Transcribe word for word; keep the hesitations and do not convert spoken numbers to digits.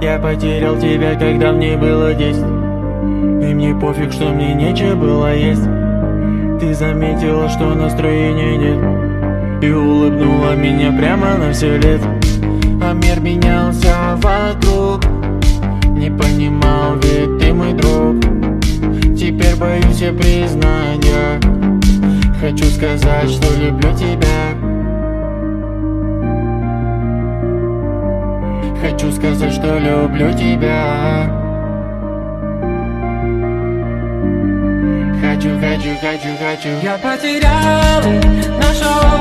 я потерял тебя, когда мне было десять. И мне пофиг, что мне нечего было есть. Ты заметила, что настроения нет, и улыбнула меня прямо на все лет. А мир менялся вокруг, не понимал, ведь ты мой друг. Теперь боюсь я признания, хочу сказать, что люблю тебя. Хочу сказать, что люблю тебя. Хочу, хочу, хочу, хочу. Я потерял и нашел